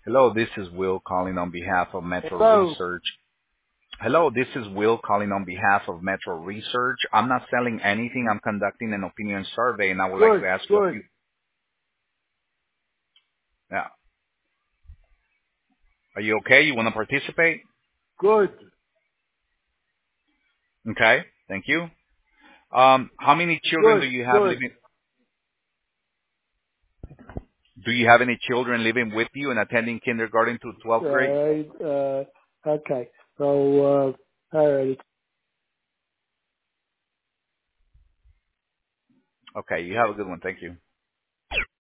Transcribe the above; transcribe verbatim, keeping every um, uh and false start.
Hello, this is Will calling on behalf of Metro Hello. Research. Hello, this is Will calling on behalf of Metro Research. I'm not selling anything. I'm conducting an opinion survey, and I would like Good, to ask you a good, few. Yeah. Are you okay? You want to participate? good, Okay. Thank you. Um, how many children do good, you have good. living? Do you have any children living with you and attending kindergarten to twelfth grade? All right. Uh, okay. So, uh, all right. Okay. You have a good one. Thank you.